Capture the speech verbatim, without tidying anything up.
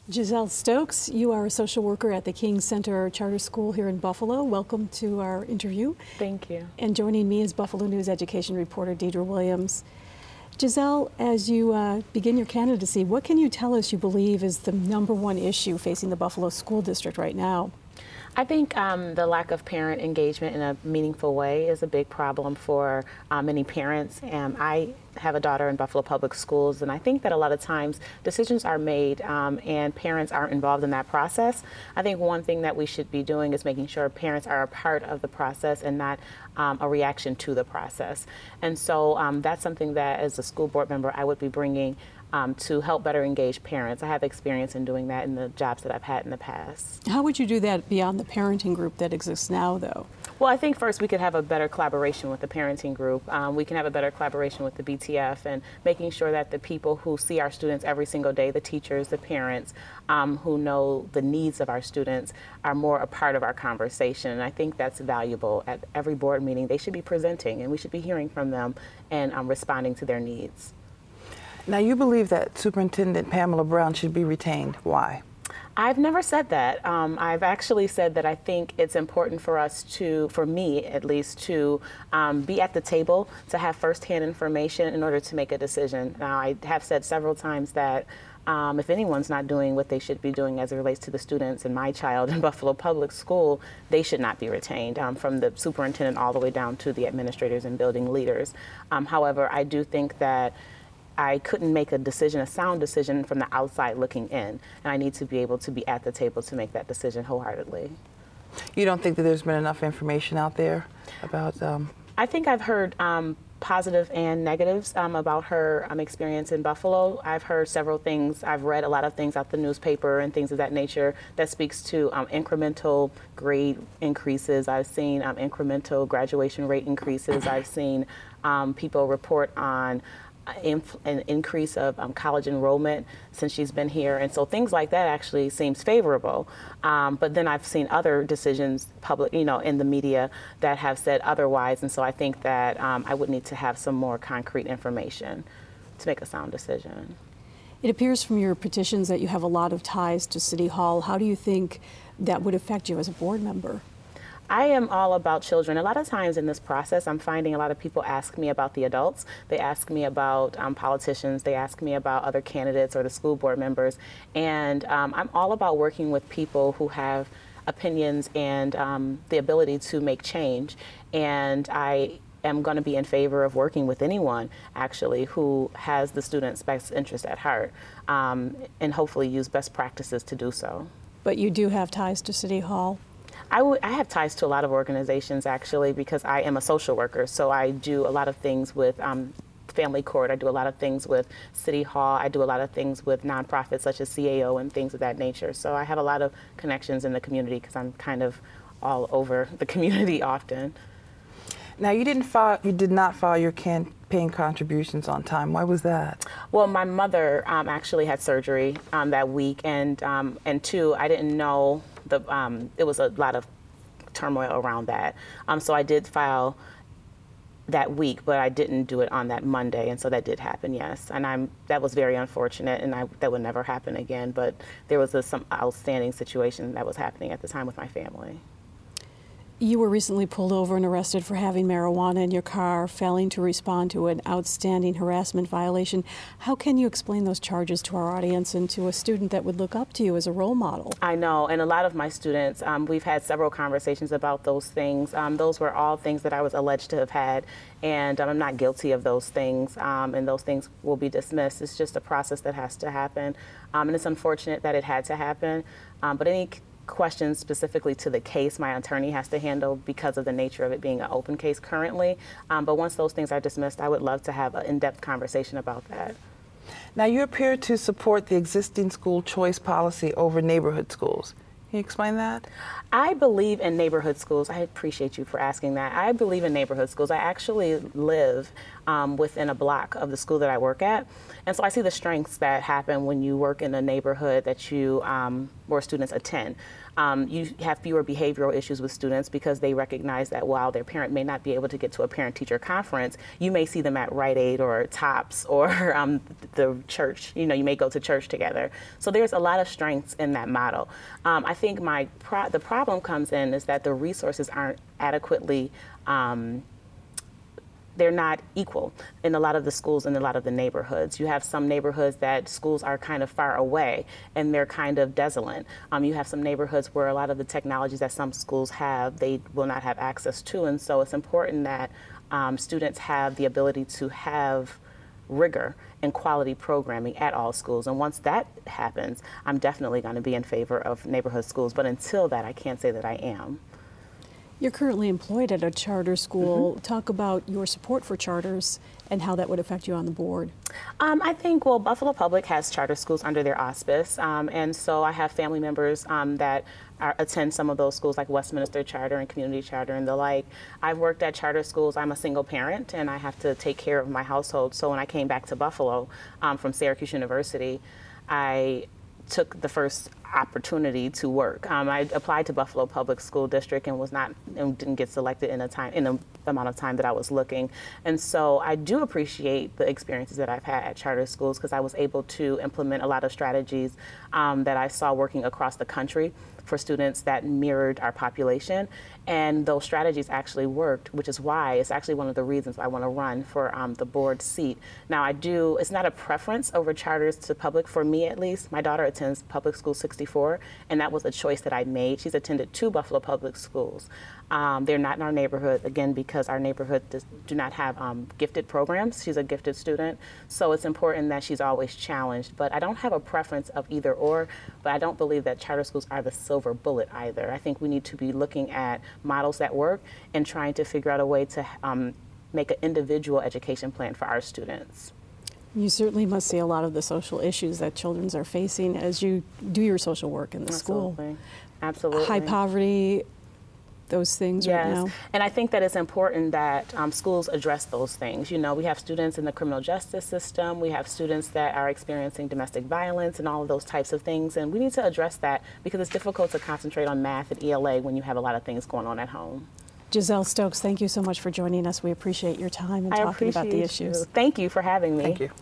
Giselle Stokes, you are a social worker at the King Center Charter School here in Buffalo. Welcome to our interview. Thank you. And joining me is Buffalo News education reporter Deidre Williams. Giselle, as you uh, begin your candidacy, what can you tell us you believe is the number one issue facing the Buffalo School District right now? I think um, the lack of parent engagement in a meaningful way is a big problem for uh, many parents. Um, I have a daughter in Buffalo Public Schools, and I think that a lot of times decisions are made um, and parents aren't involved in that process. I think one thing that we should be doing is making sure parents are a part of the process and not um, a reaction to the process. And so um, that's something that as a school board member I would be bringing Um, to help better engage parents. I have experience in doing that in the jobs that I've had in the past. How would you do that beyond the parenting group that exists now, though? Well, I think first we could have a better collaboration with the parenting group. Um, we can have a better collaboration with the B T F and making sure that the people who see our students every single day, the teachers, the parents, um, who know the needs of our students, are more a part of our conversation. And I think that's valuable. At every board meeting, they should be presenting and we should be hearing from them and um, responding to their needs. Now, you believe that Superintendent Pamela Brown should be retained. Why? I've never said that. Um, I've actually said that I think it's important for us to, for me at least, to um, be at the table, to have firsthand information in order to make a decision. Now, I have said several times that um, if anyone's not doing what they should be doing as it relates to the students and my child in Buffalo Public School, they should not be retained, um, from the superintendent all the way down to the administrators and building leaders. Um, however, I do think that I couldn't make a decision, a sound decision from the outside looking in, and I need to be able to be at the table to make that decision wholeheartedly. You don't think that there's been enough information out there about? Um... I think I've heard um, positive and negatives um, about her um, experience in Buffalo. I've heard several things. I've read a lot of things out the newspaper and things of that nature that speaks to um, incremental grade increases. I've seen um, incremental graduation rate increases. I've seen um, people report on an increase of um, college enrollment since she's been here, and so things like that actually seems favorable. Um, but then I've seen other decisions, public, you know, in the media that have said otherwise, and so I think that um, I would need to have some more concrete information to make a sound decision. It appears from your petitions that you have a lot of ties to City Hall. How do you think that would affect you as a board member? I am all about children. A lot of times in this process, I'm finding a lot of people ask me about the adults. They ask me about um, politicians. They ask me about other candidates or the school board members. And um, I'm all about working with people who have opinions and um, the ability to make change. And I am going to be in favor of working with anyone, actually, who has the students' best interest at heart, um, and hopefully use best practices to do so. But you do have ties to City Hall? I, w- I have ties to a lot of organizations, actually, because I am a social worker. So I do a lot of things with um, Family Court. I do a lot of things with City Hall. I do a lot of things with nonprofits such as C A O and things of that nature. So I have a lot of connections in the community because I'm kind of all over the community often. Now, you didn't file, you did not file your campaign contributions on time. Why was that? Well, my mother um, actually had surgery um, that week, and um, and two, I didn't know the um, it was a lot of turmoil around that. Um, so I did file that week, but I didn't do it on that Monday, and so that did happen, yes. And I'm that was very unfortunate, and I, that would never happen again. But there was a, some outstanding situation that was happening at the time with my family. You were recently pulled over and arrested for having marijuana in your car, failing to respond to an outstanding harassment violation. How can you explain those charges to our audience and to a student that would look up to you as a role model? I know, and a lot of my students, um, we've had several conversations about those things. Um, those were all things that I was alleged to have had, and um, I'm not guilty of those things, um, and those things will be dismissed. It's just a process that has to happen, um, and it's unfortunate that it had to happen, um, but any questions specifically to the case my attorney has to handle because of the nature of it being an open case currently. Um, but once those things are dismissed, I would love to have an in-depth conversation about that. Now, you appear to support the existing school choice policy over neighborhood schools. Can you explain that? I believe in neighborhood schools. I appreciate you for asking that. I believe in neighborhood schools. I actually live um, within a block of the school that I work at. And so I see the strengths that happen when you work in a neighborhood that you, um, where students attend. Um, you have fewer behavioral issues with students because they recognize that while their parent may not be able to get to a parent-teacher conference, you may see them at Rite Aid or Tops or um, the church. You know, you may go to church together. So there's a lot of strengths in that model. Um, I think my pro- the problem comes in is that the resources aren't adequately um, they're not equal in a lot of the schools and a lot of the neighborhoods. You have some neighborhoods that schools are kind of far away and they're kind of desolate. Um, you have some neighborhoods where a lot of the technologies that some schools have, they will not have access to. And so it's important that um, students have the ability to have rigor and quality programming at all schools. And once that happens, I'm definitely going to be in favor of neighborhood schools. But until that, I can't say that I am. You're currently employed at a charter school. Mm-hmm. Talk about your support for charters and how that would affect you on the board. Um, I think, well, Buffalo Public has charter schools under their auspice. Um, and so I have family members um, that are, attend some of those schools like Westminster Charter and Community Charter and the like. I've worked at charter schools. I'm a single parent and I have to take care of my household. So when I came back to Buffalo um, from Syracuse University, I took the first opportunity to work. Um, I applied to Buffalo Public School District and was not and didn't get selected in a time in the amount of time that I was looking. And so I do appreciate the experiences that I've had at charter schools because I was able to implement a lot of strategies um, that I saw working across the country for students that mirrored our population. And those strategies actually worked, which is why it's actually one of the reasons I want to run for um, the board seat. Now I do, it's not a preference over charters to public for me at least. My daughter attends Public School sixty-four and that was a choice that I made. She's attended two Buffalo Public Schools. Um, they're not in our neighborhood, again, because our neighborhood does, do not have um, gifted programs. She's a gifted student, so it's important that she's always challenged. But I don't have a preference of either or, but I don't believe that charter schools are the silver bullet either. I think we need to be looking at models that work and trying to figure out a way to um, make an individual education plan for our students. You certainly must see a lot of the social issues that children are facing as you do your social work in the Absolutely. school. Absolutely. High poverty, those things yes. right now. And I think that it's important that um, schools address those things. You know, we have students in the criminal justice system, we have students that are experiencing domestic violence and all of those types of things, and we need to address that because it's difficult to concentrate on math and E L A when you have a lot of things going on at home. Giselle Stokes, thank you so much for joining us. We appreciate your time and I talking about the appreciate issues. you. Thank you for having me. Thank you.